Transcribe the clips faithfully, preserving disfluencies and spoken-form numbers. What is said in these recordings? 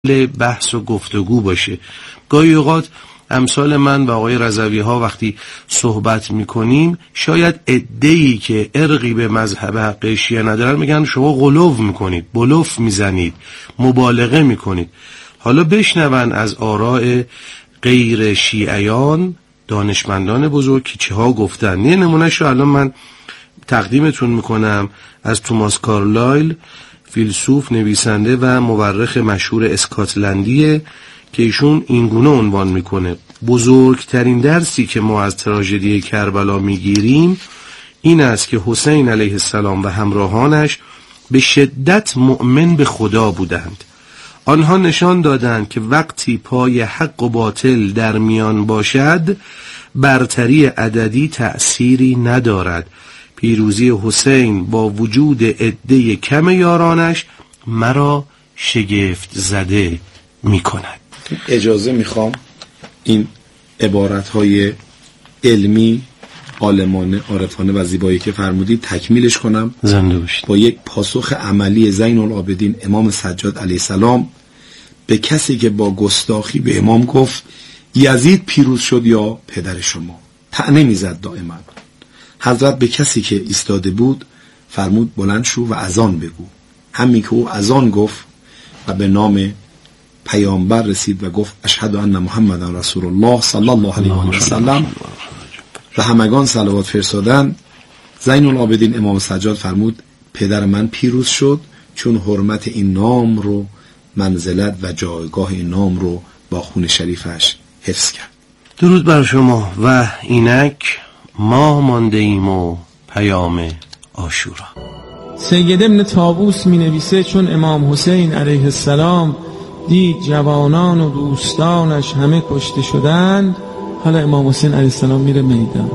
بحث و گفتگو باشه. گاهی اوقات امثال من و آقای رضوی ها وقتی صحبت میکنیم شاید عده‌ای که ارقی به مذهب حق شیعه ندارن میگن شما غلو میکنید، بلوف میزنید، مبالغه میکنید. حالا بشنون از آراء غیر شیعیان، دانشمندان بزرگ که چه ها گفتن. یه نمونهش رو الان من تقدیمتون میکنم از توماس کارلایل، فیلسوف، نویسنده و مورخ مشهور اسکاتلندیه که ایشون اینگونه عنوان میکنه: بزرگترین درسی که ما از تراژدی کربلا میگیریم این است که حسین علیه السلام و همراهانش به شدت مؤمن به خدا بودند. آنها نشان دادند که وقتی پای حق و باطل در میان باشد برتری عددی تأثیری ندارد. پیروزی حسین با وجود عده کم یارانش مرا شگفت زده می کند. اجازه میخوام این عبارتهای علمی، عالمانه، عارفانه و زیبایی که فرمودید تکمیلش کنم زنده باشید با یک پاسخ عملی زین العابدین امام سجاد علیه السلام به کسی که با گستاخی به امام گفت یزید پیروز شد یا پدر شما. طعنه میزد دائما. حضرت به کسی که ایستاده بود فرمود بلند شو و اذان بگو. همین که او اذان گفت و به نام پیامبر رسید و گفت اشهد ان محمدن رسول الله صلی الله علیه و سلم و همگان صلوات فرستادن، زین العابدین امام سجاد فرمود پدر من پیروز شد چون حرمت این نام رو، منزلت و جایگاه این نام رو با خون شریفش حفظ کرد. درود بر شما. و اینک ما مانده ایم و پیام عاشورا. سید ابن طاووس می نویسه چون امام حسین علیه السلام دید جوانان و دوستانش همه کشته شدند، حالا امام حسین علیه السلام میره میدان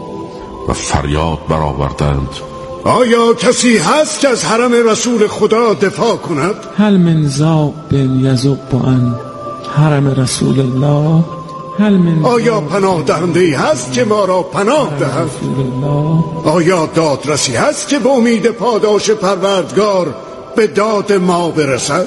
و فریاد برآوردند آیا کسی هست که از حرم رسول خدا دفاع کند؟ هل من ذاب یذب عن حرم رسول الله؟ هل من آیا پناه دهنده‌ای هست که ما را پناه دهد؟ آیا دادرسی هست که به امید پاداش پروردگار به داد ما برسد؟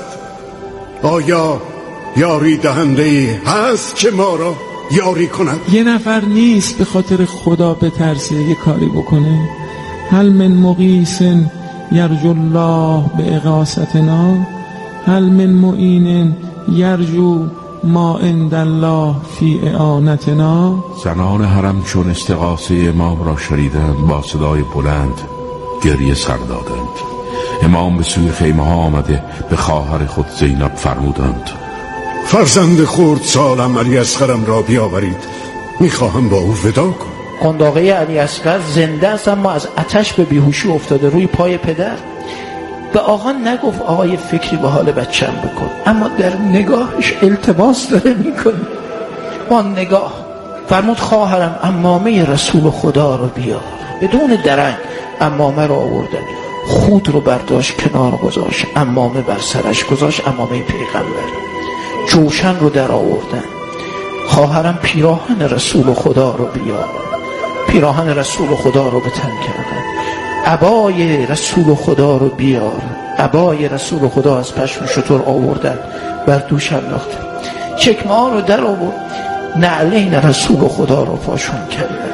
آیا یاری دهنده‌ای هست که ما را یاری کند؟ یه نفر نیست به خاطر خدا بترسه یه کاری بکنه؟ هل من مغیث یرجو الله به اغاثتنا؟ هل من معین یرجو ما عند الله فی اعانتنا؟ زنان حرم چون استغاثه امام را شنیدند با صدای بلند گریه سر دادند. امام به سوی خیمه ها آمده به خواهر خود زینب فرمودند فرزند خرد سالم علی اصغرم را بیاورید، میخواهم با او ودا کنم. قنداقه علی اصغر زنده است اما از آتش به بیهوشی افتاده روی پای پدر. به آقا نگفت آقا یه فکری به حال بچم بکن، اما در نگاهش التماس داره میکنه. با نگاه فرمود خواهرم عمامه رسول خدا رو بیار. بدون درنگ عمامه رو آوردن، خود رو برداشت کنار گذاشت، عمامه بر سرش گذاشت، عمامه پیغمبر. جوشن رو در آوردن. خواهرم پیراهن رسول خدا رو بیار. پیراهن رسول خدا رو به تن کردن. عبای رسول خدا رو بیار. عبای رسول خدا از پشم شتر آوردن بر دوش انداختن. چکمه ها رو در آورد، نعلین رسول خدا رو پاشون کردن.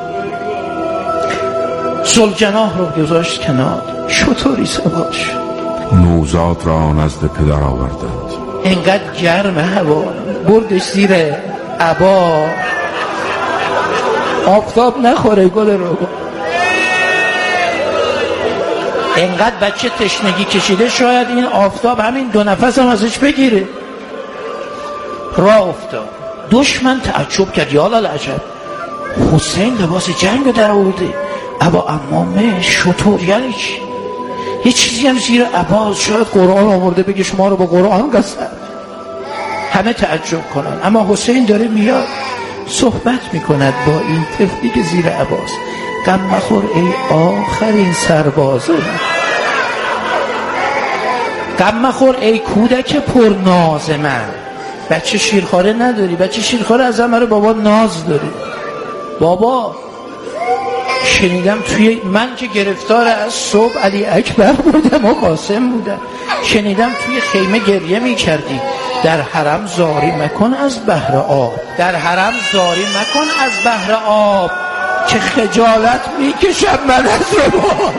ذوالجناح رو گذاشت کنار، شتری سواش. نوزاد را نزد پدر آوردند. انقدر گرم هوا بردش زیر عبا، آفتاب نخوره گل رو. انقدر بچه تشنگی کشیده شاید این آفتاب همین دو نفس هم ازش بگیره. راه افتاد. دشمن تعجب کرد، یا للعجب حسین لباس جنگ در آورده، عبا عمامه شطور، یعنی چی؟ یه چیزی هم زیر عباس، شاید قرآن آورده بگه شما رو با قرآن قسم. همه تعجب کنن، اما حسین داره میاد صحبت میکند با این طفلی که زیر عباس. غم مخور ای آخرین سربازه، غم مخور ای کودک پر ناز من. بچه شیرخواره نداری؟ بچه شیرخواره از همه رو بابا ناز داری. بابا شنیدم توی من که گرفتار از صبح علی اکبر بودم و قاسم بودم، شنیدم توی خیمه گریه می کردی، در حرم زاری مکن از بحر آب، در حرم زاری مکن از بحر آب، که خجالت میکشم من از رباب.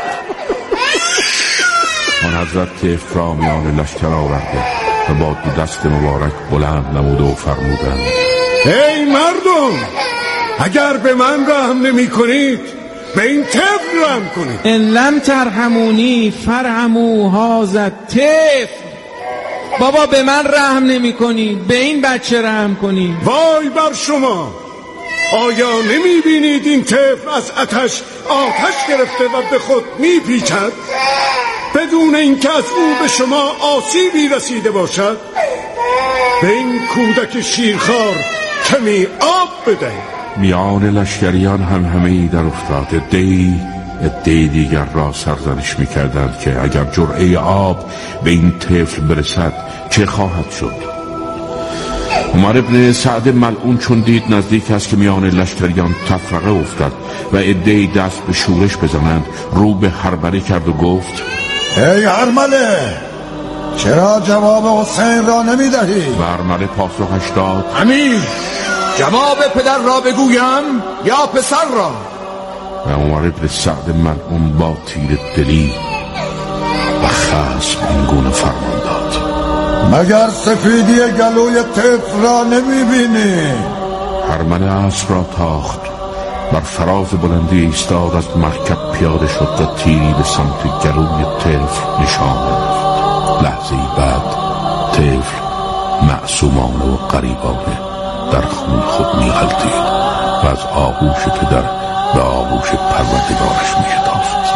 آن حضرت طفل را میان لشکر آورده و با دو دست مبارک بلند نموده و فرمودند: ای مردم، اگر به من رحم نمی کنید به این طفل رحم کنید. ان لم ترحمونی فرحموا هذا الطفل. بابا به من رحم نمی کنید، به این بچه رحم کنید. وای بر شما، آیا نمی بینید این طفل از آتش آتش گرفته و به خود می پیچد بدون اینکه از او به شما آسیبی رسیده باشد؟ به این کودک شیرخوار کمی آب بدهید. میان لشکریان هم همه در افتاد. عده‌ای عده‌ای دیگر را سرزنش می‌کردند که اگر جرعه آب به این طفل برسد چه خواهد شد. عمر ابن سعد ملعون چون دید نزدیک است که میان لشکریان تفرقه افتد و عده‌ای دست به شورش بزنند، رو به هرمله کرد و گفت: ای هرمله، چرا جواب حسین را نمی دهی؟ و هرمله پاسخش داد: امیر، جواب پدر را بگویم یا پسر را؟ و عمر ابن سعد ملعون با تیر دلی و خشم این گونه فرمان داد: مگر سفیدی گلوی طفل را نمی بینی؟ هرمله اسب را تاخت، بر فراز بلندی ایستاد، از مرکب پیاده شد و تیری به سمت گلوی طفل نشان داد. لحظه بعد طفل معصومانه و غریبانه در خون خود می‌غلتید و از آغوش پدر به آغوش پروردگارش می‌شتافت.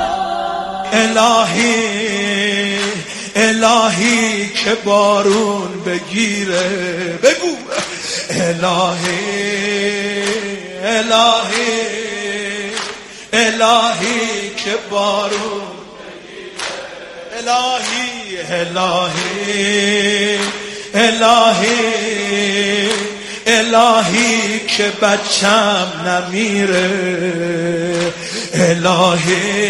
الهی الهی که بارون بگیره، بگو الهی الهی الهی که بارون بگیره، الهی الهی الهی الهی که بچم نمیره، الهی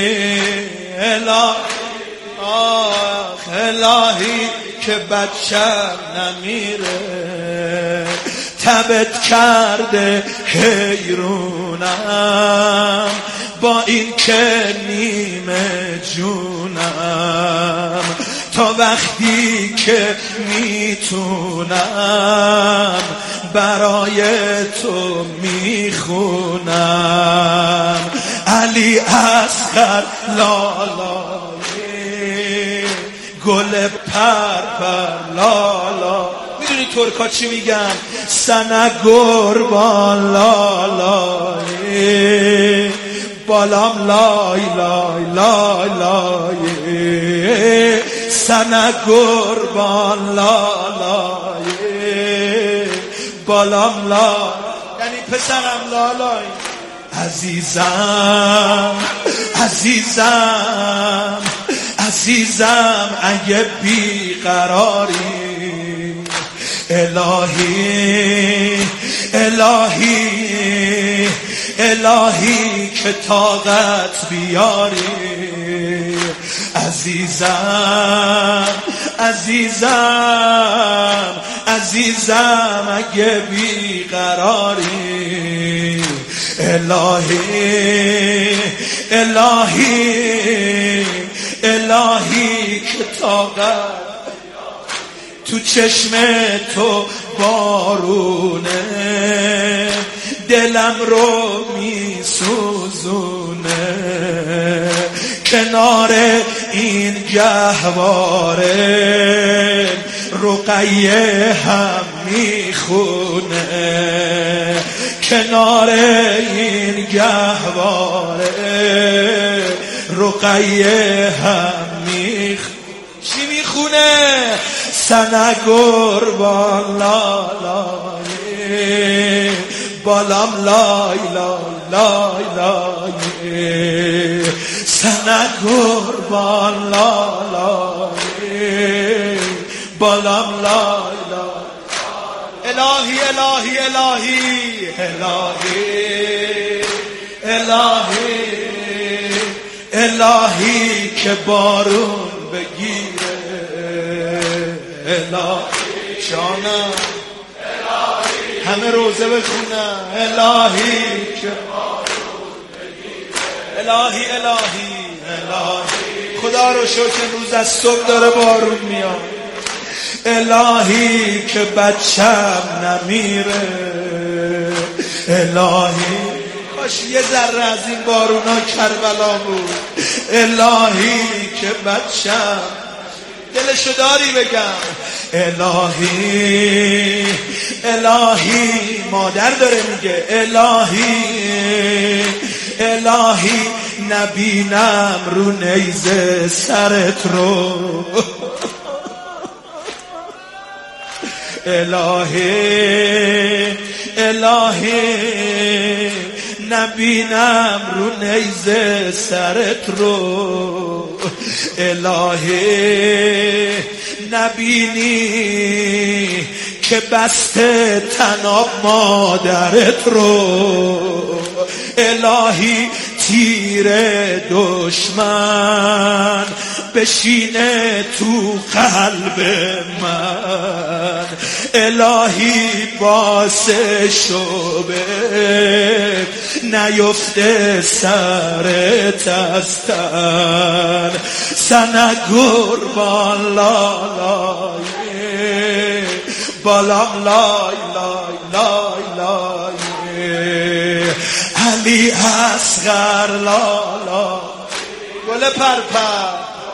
الهی آخ الهی که بچم نمیره، تبت کرده حیرونم با این که نیمه جونم، تا وقتی که میتونم برای تو میخونم. علی اصغر لالای گل پر پر لالا. میدونی ترکا چی میگن؟ سنه گربان لالای بالام لای لای لای لای سنه گربان لالای بالام لای، یعنی پسرم لالای. عزیزم عزیزم عزیزم اگه بیقراری، الهی الهی الهی که طاقت بیاری، عزیزم عزیزم عزیزم اگه بیقراری، الهی الهی الهی که طاقت تو چشم تو بارونه، دلم رو میسوزونه، کنار این گهواره رقیه هم میخونه، کنار این گهواره رقیه هم میخونه. چی میخونه؟ سنه گربان لالای بالام لای لای لای لای سنه گربان لالای بالام لای لای. الهی الهی الهی الهی الهی الهی که بارون بگیره، الهی جانم همه روزه بخونم الهی که الهی الهی الهی خدا رو شکر روز از صبح داره بارون میاد الهی که بچم نمیره الهی کاش یه ذره از این بارونا کربلا بود الهی که بچم دلشو داری بگم الهی الهی مادر داره میگه الهی الهی نبینم رو نیزه سرت رو الهی الهی نبینم رو نیزه سرت رو الهی نبینی که بسته تناب مادرت رو الهی تیر دشمن بشینه تو قلب من الهی باعث شبه نیفته سرت از تن سنه قربان لالای بالام لای لای لای لای علی اصغر لالا گل پرپر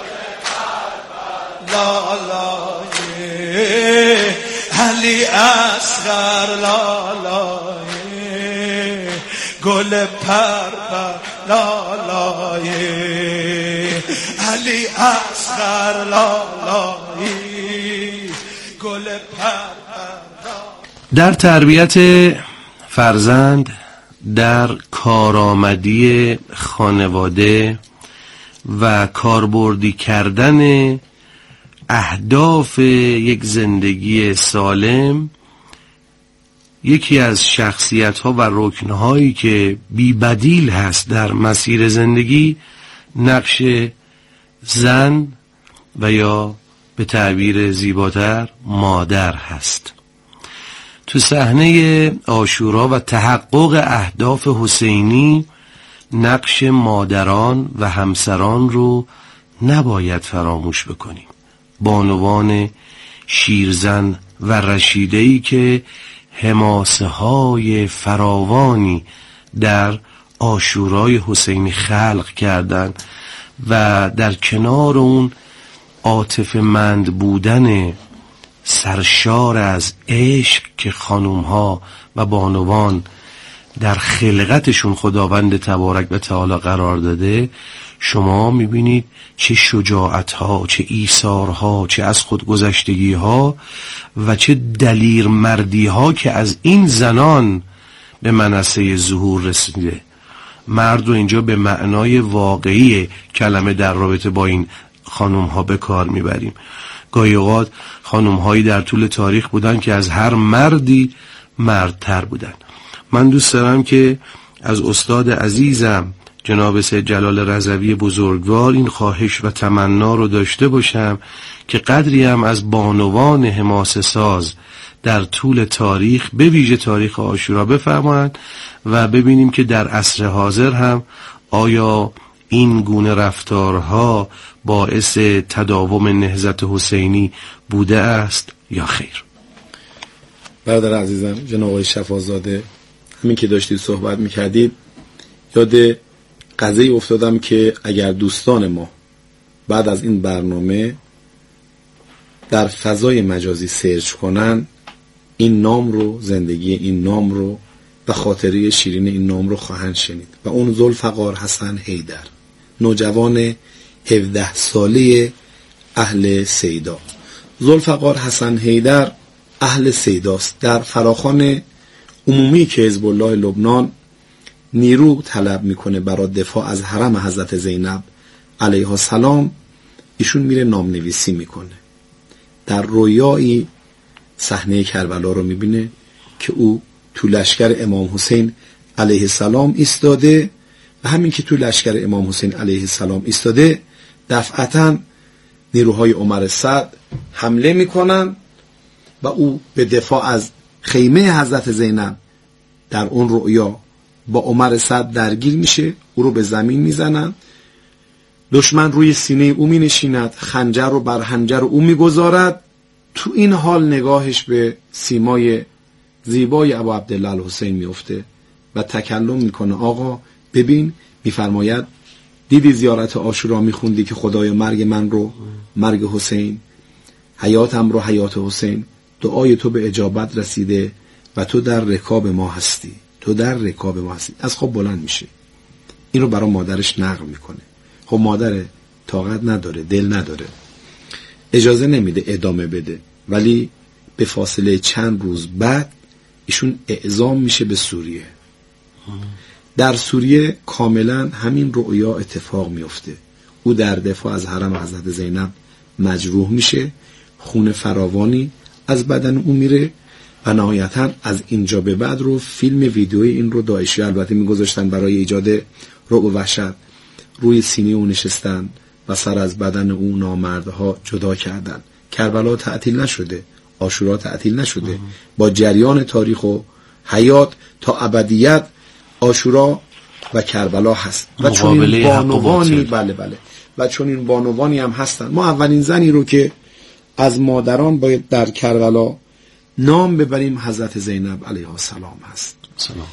لالای علی اصغر لالای گل پرپر لالای علی اصغر لالای گل پرپر. در تربیت فرزند، در کارآمدی خانواده و کاربردی کردن اهداف یک زندگی سالم، یکی از شخصیت‌ها و رکن‌هایی که بی بدیل هست در مسیر زندگی نقش زن و یا به تعبیر زیباتر مادر هست. تو صحنه عاشورا و تحقق اهداف حسینی نقش مادران و همسران رو نباید فراموش بکنیم. بانوان شیرزن و رشیده‌ای که حماسه های فراوانی در عاشورای حسینی خلق کردند و در کنار اون عاطفه‌مند بودن سرشار از عشق که خانومها و بانوان در خلقتشون خداوند تبارک و تعالی قرار داده، شما میبینید چه شجاعتها، چه ایثارها، چه از خودگذشتگیها و چه دلیر مردیها که از این زنان به منصه ظهور رسیده. مرد رو اینجا به معنای واقعی کلمه در رابطه با این خانوم ها به کار میبریم. گاهی اوقات خانوم هایی در طول تاریخ بودن که از هر مردی مردتر بودن. من دوست دارم که از استاد عزیزم جناب سید جلال رضوی بزرگوار این خواهش و تمنا رو داشته باشم که قدری هم از بانوان حماسه ساز در طول تاریخ، به ویژه تاریخ عاشورا، بفرمایند و ببینیم که در عصر حاضر هم آیا این گونه رفتارها باعث تداوم نهضت حسینی بوده است یا خیر. برادر عزیزم جناب آقای شفاعزاده، همین که داشتید صحبت میکردید یاد قضیه افتادم که اگر دوستان ما بعد از این برنامه در فضای مجازی سرچ کنن، این نام رو، زندگی این نام رو و خاطره شیرین این نام رو خواهند شنید. و اون ذوالفقار حسن حیدر، نوجوان هفده ساله اهل سیدا. ذوالفقار حسن حیدر اهل سیداست. در فراخوان عمومی که حزب الله لبنان نیرو طلب میکنه برای دفاع از حرم حضرت زینب علیها السلام، ایشون میره نام نویسی میکنه. در رویایی صحنه کربلا رو میبینه که او تو لشکر امام حسین علیه السلام ایستاده و همین که تو لشکر امام حسین علیه السلام ایستاده، دفعتاً نیروهای عمر سعد حمله میکنن و او به دفاع از خیمه حضرت زینب در اون رؤیا با عمر سعد درگیر میشه، او رو به زمین میزنن، دشمن روی سینه او می نشیند، خنجر رو بر حنجر او می گذارد. تو این حال نگاهش به سیمای زیبای ابا عبدالله الحسین می افته و تکلم میکنه. آقا ببین، میفرماید دیدی زیارت عاشورا میخوندی که خدایا مرگ من رو مرگ حسین، حیاتم رو حیات حسین، دعای تو به اجابت رسیده و تو در رکاب ما هستی، تو در رکاب ما هستی. از خواب بلند میشه، این رو برای مادرش نقل میکنه. خب مادر طاقت نداره، دل نداره، اجازه نمیده ادامه بده، ولی به فاصله چند روز بعد ایشون اعزام میشه به سوریه. در سوریه کاملا همین رؤیا اتفاق میفته. او در دفاع از حرم حضرت زینب مجروح میشه، خون فراوانی از بدن او میره و نهایتا از اینجا به بعد رو فیلم ویدیویی این رو داعشی البته میگذاشتن برای ایجاد رعب و وحشت، روی سینه او نشستن و سر از بدن او نامردها جدا کردن. کربلا تعطیل نشده، عاشورا تعطیل نشده. آه. با جریان تاریخ و حیات تا ابدیت عاشورا و کربلا هست و چون این بانوانی بله بله و چون این بانوانی هم هستن. ما اولین زنی رو که از مادران باید در کربلا نام ببریم حضرت زینب علیها السلام هست. سلام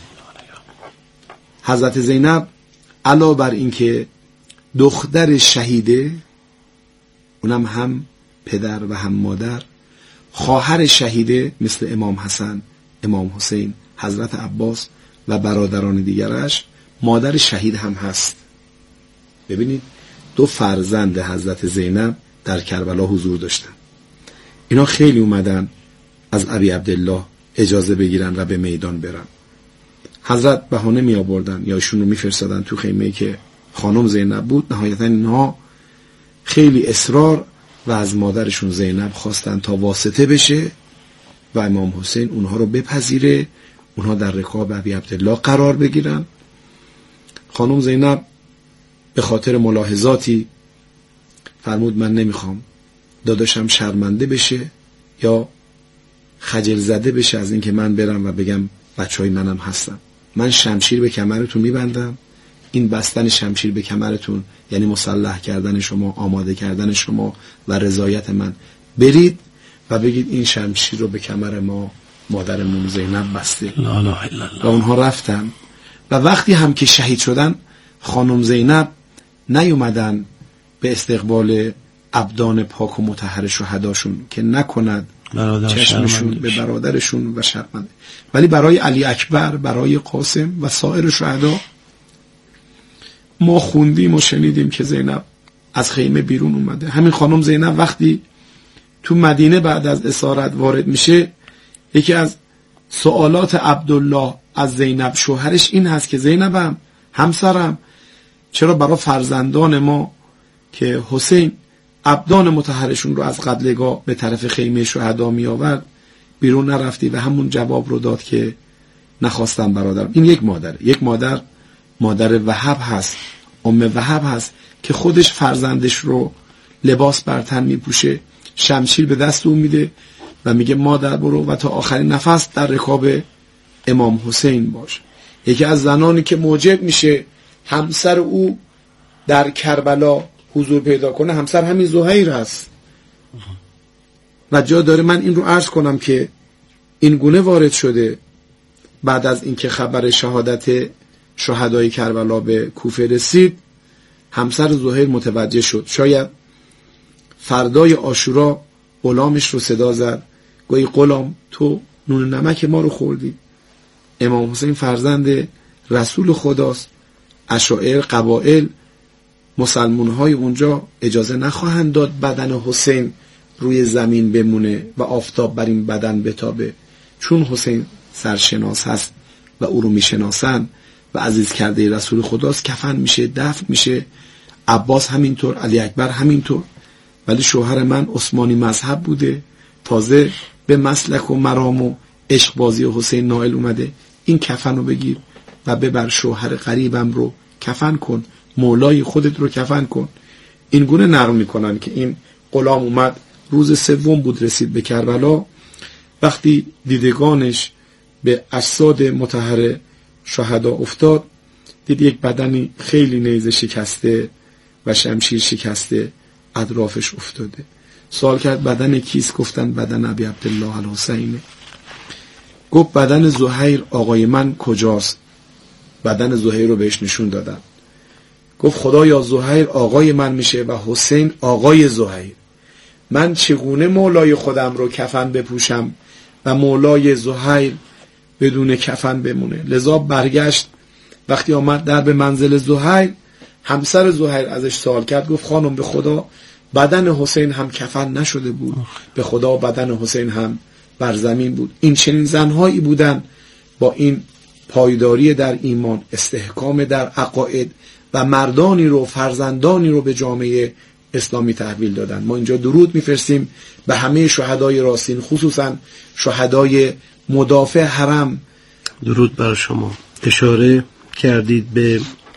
علیها. حضرت زینب علاوه بر این که دختر شهیده، اونم هم پدر و هم مادر، خواهر شهیده مثل امام حسن، امام حسین، حضرت عباس و برادران دیگرش، مادر شهید هم هست. ببینید دو فرزند حضرت زینب در کربلا حضور داشتن. اینا خیلی اومدن از ابی عبدالله اجازه بگیرن و به میدان برن. حضرت بهانه می آوردن یا ایشون رو می فرستادن تو خیمه‌ای که خانم زینب بود. نهایتا اینها خیلی اصرار و از مادرشون زینب خواستن تا واسطه بشه و امام حسین اونها رو بپذیره، اونها در رکاب ابی عبدالله قرار بگیرن. خانم زینب به خاطر ملاحظاتی فرمود من نمیخوام داداشم شرمنده بشه یا خجل زده بشه از اینکه من برم و بگم بچهای منم هستن. من شمشیر به کمرتون میبندم، این بستن شمشیر به کمرتون یعنی مسلح کردن شما، آماده کردن شما و رضایت من. برید و بگید این شمشیر رو به کمر ما مادرمون زینب بسته. لا لا الا الله. و اونها رفتن و وقتی هم که شهید شدن خانم زینب نیومدن به استقبال ابدان پاک و مطهر شهداشون که نکند چشمشون به برادرشون و شرمنده، ولی برای علی اکبر، برای قاسم و سایر شهدا ما خوندیم و شنیدیم که زینب از خیمه بیرون اومده. همین خانم زینب وقتی تو مدینه بعد از اسارت وارد میشه، یکی از سوالات عبدالله از زینب شوهرش این هست که زینبم همسرم چرا برای فرزندان ما که حسین ابدان مطهرشون رو از قتلگاه به طرف خیمه شهدا می آورد بیرون نرفتی؟ و همون جواب رو داد که نخواستم برادرم. این یک مادر، یک مادر مادر وهب هست، ام وهب هست که خودش فرزندش رو لباس بر تن می پوشه، شمشیر به دست اون میده و میگه مادر برو و تا آخرین نفس در رکاب امام حسین باش. یکی از زنانی که موجب میشه همسر او در کربلا حضور پیدا کنه همسر همین زهیر هست و جا داره من این رو عرض کنم که این گونه وارد شده. بعد از اینکه خبر شهادت شهدای کربلا به کوفه رسید، همسر زهیر متوجه شد. شاید فردای عاشورا غلامش رو صدا زد، گویی غلام تو نون نمک ما رو خوردی. امام حسین فرزند رسول خداست، عشائر قبائل مسلمان های اونجا اجازه نخواهند داد بدن حسین روی زمین بمونه و آفتاب بر این بدن بتابه. چون حسین سرشناس هست و او رو میشناسن و عزیز کرده رسول خداست، کفن میشه، دفن میشه. عباس همینطور، علی اکبر همینطور. ولی شوهر من عثمانی مذهب بوده، تازه به مسلک و مرام و عشق بازی حسین نائل اومده، این کفن رو بگیر و ببر شوهر قریبم رو کفن کن، مولای خودت رو کفن کن. این گونه نقل میکنن که این غلام اومد روز سوم بود رسید به کربلا. وقتی دیدگانش به اجساد مطهر شهدا افتاد، دید یک بدنی خیلی نیزه شکسته و شمشیر شکسته اطرافش افتاده. سوال کرد بدن کیست؟ گفتن بدن ابی عبدالله الحسینه. گفت بدن زهیر آقای من کجاست؟ بدن زهیر رو بهش نشون دادن. گفت خدایا زهیر آقای من میشه و حسین آقای زهیر، من چگونه مولای خودم رو کفن بپوشم و مولای زهیر بدون کفن بمونه؟ لذا برگشت. وقتی آمد در به منزل زهیر، همسر زهیر ازش سوال کرد، گفت خانم به خدا بدن حسین هم کفن نشده بود، به خدا بدن حسین هم بر زمین بود. این چنین زنهایی بودن با این پایداری در ایمان، استحکام در عقاید و مردانی رو، فرزندانی رو به جامعه اسلامی تحویل دادن. ما اینجا درود میفرستیم به همه شهدای راستین، خصوصا شهدای مدافع حرم. درود بر شما. اشاره کردید به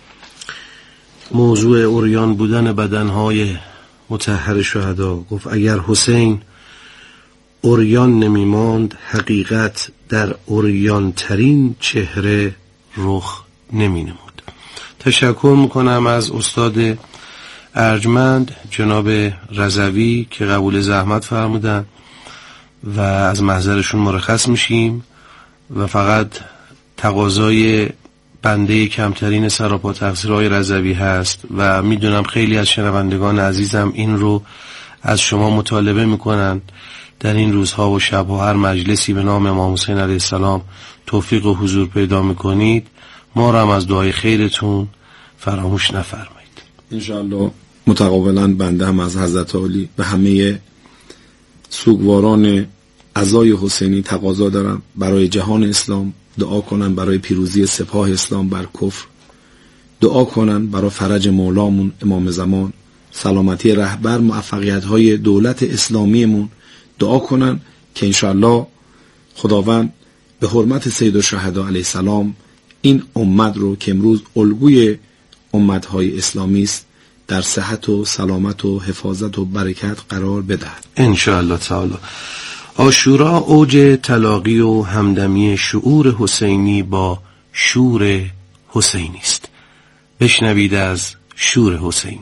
موضوع عریان بودن بدنهای مطهر شهدا. گفت اگر حسین عریان نمی ماند، حقیقت در عریان ترین چهره رخ نمی نمود. تشکر میکنم از استاد ارجمند جناب رضوی که قبول زحمت فرمودن و از محضرشون مرخص میشیم و فقط تقاضای بنده کمترین سراپا تقصیرهای رضوی هست و میدونم خیلی از شنوندگان عزیزم این رو از شما مطالبه میکنن. در این روزها و شبها هر مجلسی به نام امام حسین علیه السلام توفیق و حضور پیدا میکنید، ما رو هم از دعای خیرتون فراموش نفرمایید. انشاءالله متقابلا بنده هم از حضرت علی به همه سوگواران عزای حسینی تقاضا دارم برای جهان اسلام دعا کنن، برای پیروزی سپاه اسلام بر کفر دعا کنن، برای فرج مولامون امام زمان، سلامتی رهبر، موفقیت های دولت اسلامیمون دعا کنن که انشاءالله خداوند به حرمت سید الشهدا علیه السلام این امت رو که امروز الگوی امتهای اسلامی است در صحت و سلامت و حفاظت و برکت قرار بدهد انشاءالله تعالی. عاشورا اوج تلاقی و همدمی شعور حسینی با شور حسینی است. بشنوید از شور حسینی.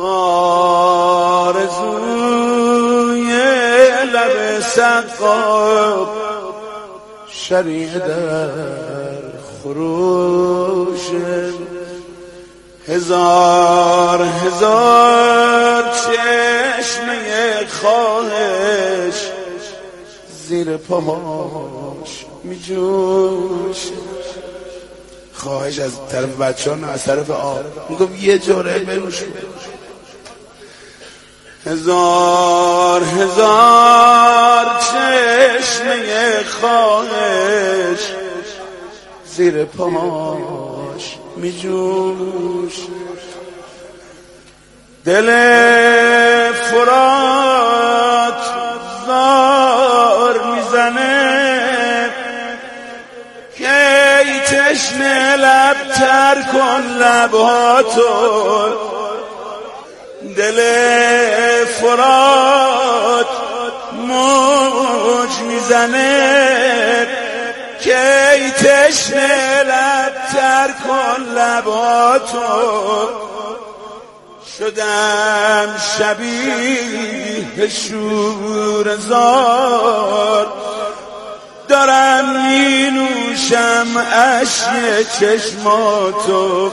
آرزوی لب سقا شریع در خروش، هزار هزار چشمه خواهش زیر پاهاش می جوش. خواهش از طرف بچه ها نه از طرف آب میگم یه جوره بروش. هزار هزار چشمه خواهش زیر پاهاش می جوش. دل فرات زار میزنه که ای تشنه لب تر کن لباتو. دل فرات موج میزنه که ای تشنه لب تر کن لباتو. شدم شبیه شور زار، دارم می نوشم اشک چشماتو.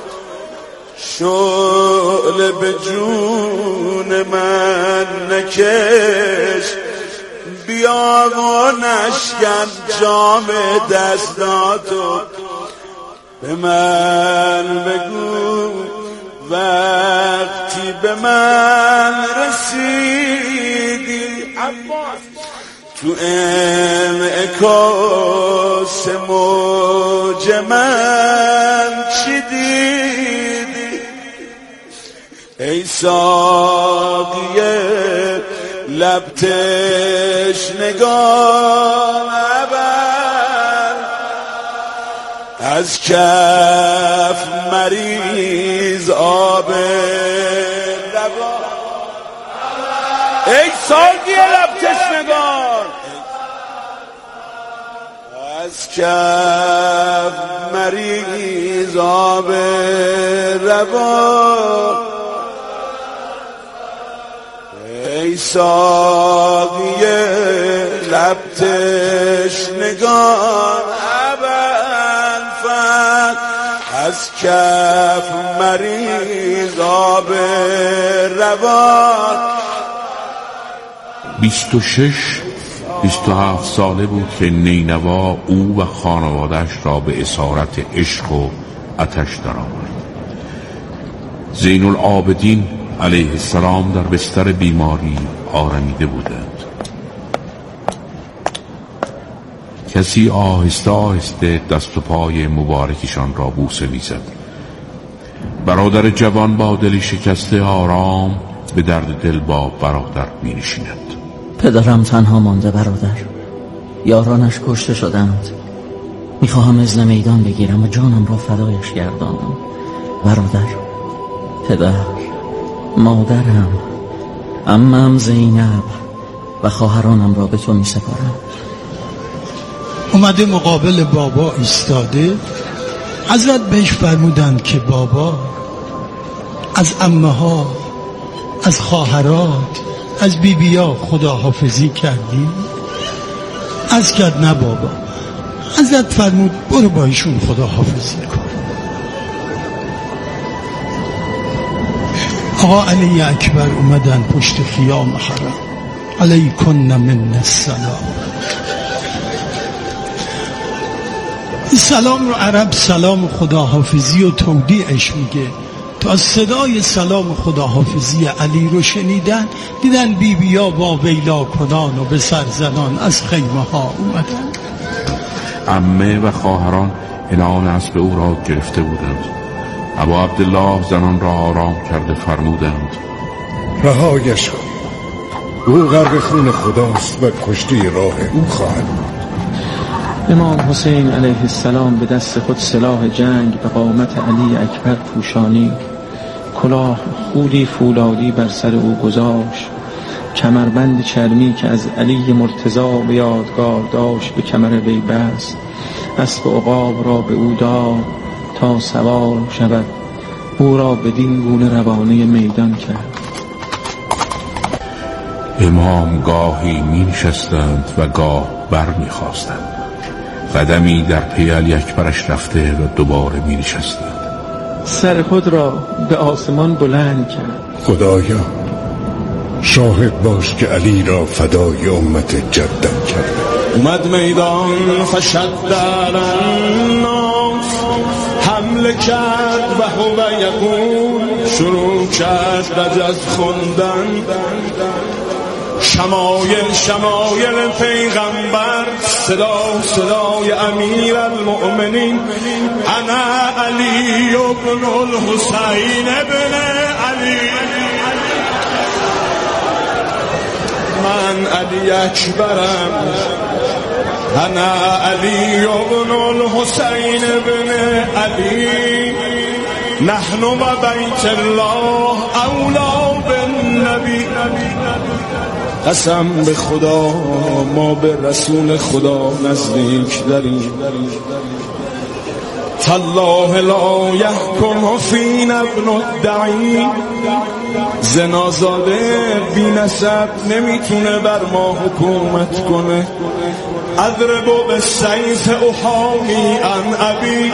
شعله به جون من نکش، بیا و نشکن جام دستاتو. به من بگو وقتی به من رسیدی تو انعکاس موج من چی دیدی؟ ای ساقی لب تشنگان بر، از کف مریز آب لبا. ای ساقی لب تشنگان از کف مریض آب روان ای ساقی لب تشنگان ابوالفتح از کف مریض آب روان. بیست و شش بیست و هفت ساله بود که نینوا او و خانواده‌اش را به اسارت عشق و آتش درآورد. زین العابدین علیه السلام در بستر بیماری آرمیده بودند. کسی آهسته آهسته دست و پای مبارکشان را بوسه می‌زد. برادر جوان با دلی شکسته آرام به درد دل با برادر می‌نشیند. پدرم تنها مانده برادر، یارانش کشته شدند. میخواهم اذن میدان بگیرم و جانم را فدایش گردانم. برادر، پدر، مادرم، عمم زینب و خواهرانم را به تو میسپارم. اومده مقابل بابا ایستاده. حضرت بهش فرمودند که بابا از عمه ها، از خواهرات، از بیبیا خداحافظی کردی؟ از کرد نه بابا. حضرت فرمود برو با ایشون خداحافظی کن. آقا علی اکبر اومدن پشت خیام حرم. علیکن من السلام. سلام رو عرب سلام خداحافظی و تودیعش میگه. تا صدای سلام خداحافظی علی رو شنیدن، دیدن بی بیا با ویلا کنان و به سرزنان از خیمه ها اومدن. عمه و خواهران عنان اسب او را گرفته بودند. ابا عبدالله زنان را آرام کرده فرمودند رهایش کن، او غرق خون خداست و کشته راه او خواهد بود. امام حسین علیه السلام به دست خود سلاح جنگ به قامت علی اکبر پوشانی، کلاه خودی فولادی بر سر او گذاشت، کمربند چرمی که از علی مرتضی به یادگار داشت به کمر وی بست، اسب عقاب را به او داد تا سوار شود، او را بدین گونه روانه میدان کرد. امام گاهی می نشستند و گاه بر می خواستند. قدمی در پی علی اکبرش رفته و دوباره می نشستند. سر خود را به آسمان بلند کرد. خدایا شاهد باش که علی را فدای امت جدم کرده. اومد میدان فشد در الناس، حمله کرد و هو یقول، شروع کرد رجز خوندن شمایل شمایل پیغمبر، صدا صدای امیر المؤمنین، انا علی ابن الحسین ابن علی، من علی اکبرم، انا علی ابن الحسین ابن علی، نحن و بیت الله اولا بالنبی. قسم به خدا ما به رسول خدا نزدیک داریم. تالله لا یحکم فینا ابن الدعی، زنازاده بی نسب نمیتونه بر ما حکومت کنه. اضرب بالسیف احامی عن ابی،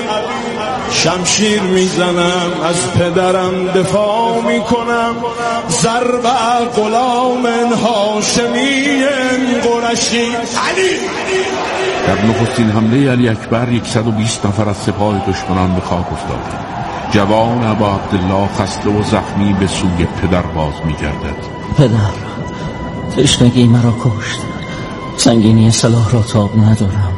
شمشیر میزنم از پدرم دفاع میکنم. ضرب غلام هاشمی قرشی علی. در نخستین حمله علی اکبر صد و بیست نفر از سپاه دشمنان به خاک افتادند. جوان ابا عبدالله خسته و زخمی به سوی پدر باز میگردد. پدر، تشنگی مرا کشت، سنگینی سلاح را تاب ندارم.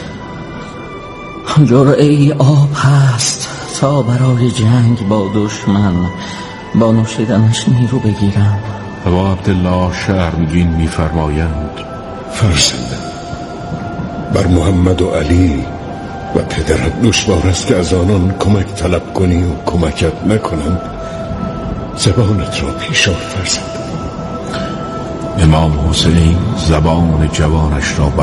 جرعه ای آب هست تا برای جنگ با دشمن با نوشیدنش نیرو بگیرم. ابا عبدالله شرمگین میفرمایند فرزندم، بر محمد و علی و پدرت دشوار است که از آنان کمک طلب کنی و کمکت نکنند. زبانت را پیش آر فرزندم. امام حسین زبان جوانش را بر